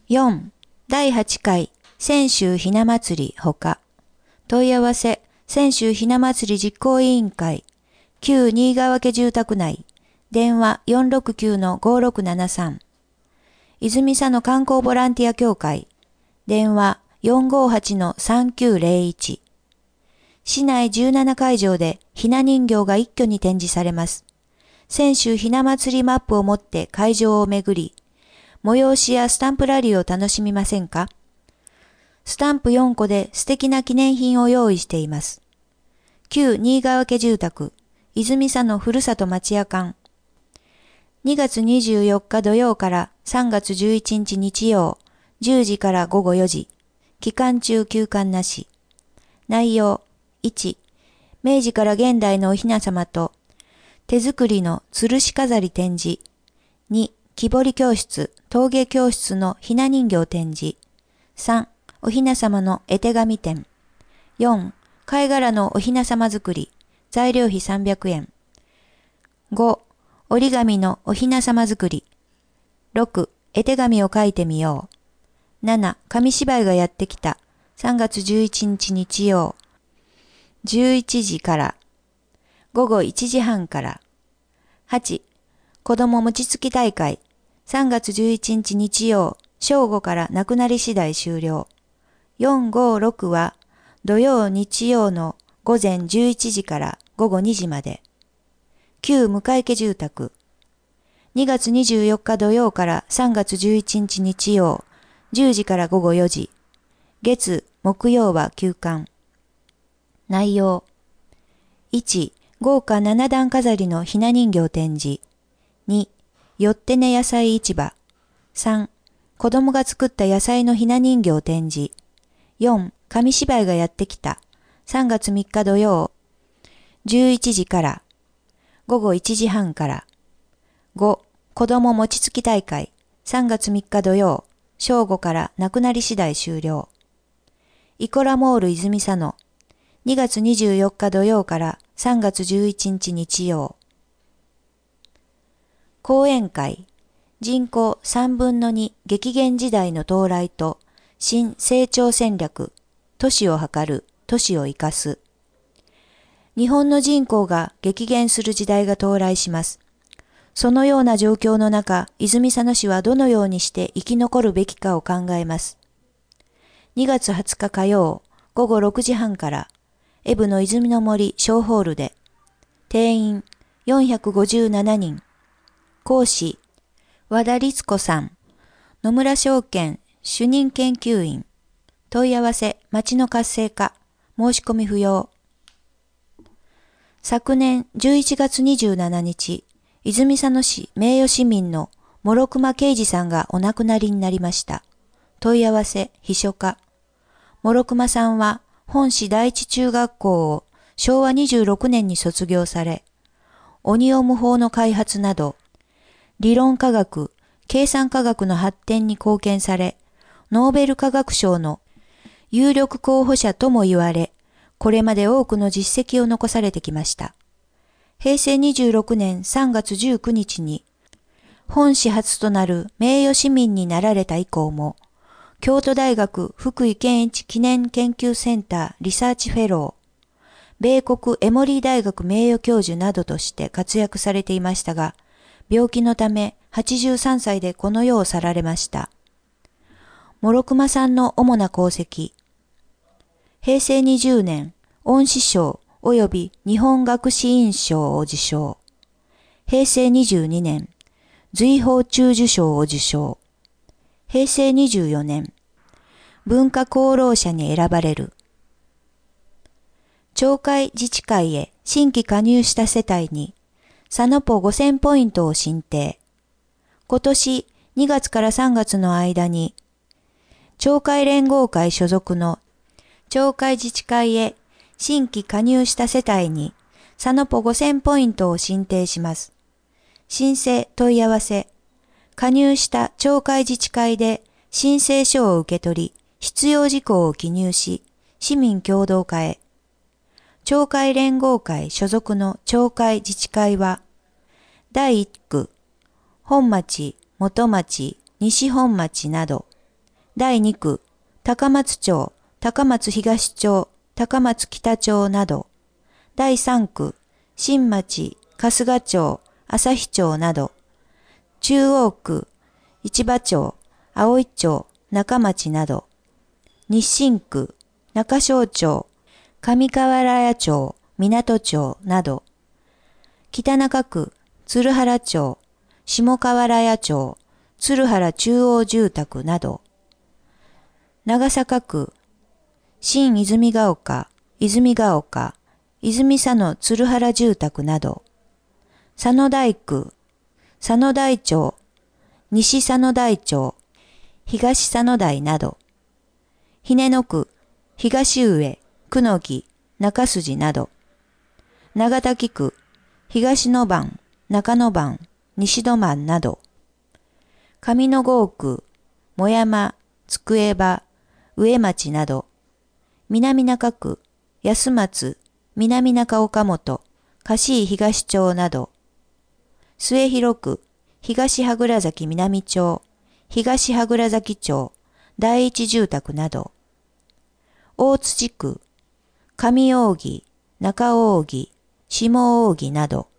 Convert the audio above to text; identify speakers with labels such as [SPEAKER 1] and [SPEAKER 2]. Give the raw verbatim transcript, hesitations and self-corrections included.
[SPEAKER 1] よん. だいはちかい泉州ひな祭りほか。問い合わせ泉州ひな祭り実行委員会旧新川家住宅内電話 よんろくきゅうのごろくななさん。泉佐野観光ボランティア協会電話 よんごはちのさんきゅうぜろいち。市内じゅうななかいじょうでひな人形が一挙に展示されます。泉州ひな祭りマップを持って会場を巡り、催しやスタンプラリーを楽しみませんか？スタンプよんこで素敵な記念品を用意しています。旧新川家住宅、泉佐野ふるさと町屋館。にがつにじゅうよっか土曜からさんがつじゅういちにち日曜、じゅうじからごごよじ。期間中休館なし。内容いち、明治から現代のお雛様と手作りの吊るし飾り展示。に、木彫り教室、陶芸教室のひな人形展示。さん、お雛様の絵手紙展。よん、貝殻のお雛様作り、材料費さんびゃくえん。ご、折り紙のお雛様作り。ろく、絵手紙を書いてみよう。なな、紙芝居がやってきた。さんがつじゅういちにち日曜。じゅういちじから。ごごいちじはんから。はち、子供餅つき大会。さんがつじゅういちにち日曜。正午からなくなり次第終了。よん、ご、ろくは土曜日曜の午前じゅういちじからごごにじまで。旧向家住宅。にがつにじゅうよっか土曜からさんがつじゅういちにち日曜。じゅうじからごごよじ。月、木曜は休館。内容いち、豪華ななだん飾りのひな人形展示。に、よってね野菜市場。さん、子供が作った野菜のひな人形展示。よん、紙芝居がやってきた。さんがつみっか土曜。じゅういちじから。ごごいちじはんから。ご、子供餅つき大会。さんがつみっか土曜。正午からなくなり次第終了。イコラモール泉佐野。にがつにじゅうよっか土曜からさんがつじゅういちにち日曜。講演会。人口さんぶんのに激減時代の到来と新成長戦略。都市を図る、都市を生かす。日本の人口が激減する時代が到来します。そのような状況の中、泉佐野市はどのようにして生き残るべきかを考えます。にがつはつか火曜、ごごろくじはんから、エブの泉の森小ホールで、定員よんひゃくごじゅうななにん、講師、和田律子さん、野村証券主任研究員、問い合わせ町の活性化、申し込み不要。昨年じゅういちがつにじゅうしちにち、泉佐野市名誉市民の諸熊啓二さんがお亡くなりになりました。問い合わせ秘書課。諸熊さんは本市第一中学校をしょうわにじゅうろくねんに卒業され、オニオム法の開発など、理論科学、計算科学の発展に貢献され、ノーベル化学賞の有力候補者とも言われ、これまで多くの実績を残されてきました。へいせいにじゅうろくねんさんがつじゅうくにちに、本市初となる名誉市民になられた以降も、京都大学福井健一記念研究センターリサーチフェロー、米国エモリー大学名誉教授などとして活躍されていましたが、病気のためはちじゅうさんさいでこの世を去られました。諸熊さんの主な功績。へいせいにじゅうねん、恩賜賞及び日本学士院賞を受賞。へいせいにじゅうにねん、瑞宝中綬章を受賞。へいせいにじゅうよねん、文化功労者に選ばれる。町会自治会へ新規加入した世帯に、サノポごせんポイントを申請。今年にがつからさんがつの間に、町会連合会所属の町会自治会へ新規加入した世帯に、サノポごせんポイントを申請します。申請問い合わせ。加入した町会自治会で申請書を受け取り、必要事項を記入し、市民共同化へ。町会連合会所属の町会自治会は、だいいっく、本町、元町、西本町など、 だいに区、高松町、高松東町、高松北町など。だいさん区、新町、春日町、旭町など。中央区、市場町、葵町、中町など。日清区、中庄町、上河原谷町、港町など。北中区、鶴原町、下河原谷町、鶴原中央住宅など。長坂区、新泉ヶ丘、泉ヶ丘、泉佐野鶴原住宅など。佐野台区、佐野台町、西佐野台町、東佐野台など。姫野区、東上、久野木、中筋など。長滝区、東野番、中野番、西戸番など。上野郷区、母山、机場、上町など。南中区、安松、南中岡本、貸井東町など。末広区、東羽倉崎南町、東羽倉崎町、第一住宅など。大土区、上扇、中扇、下扇など。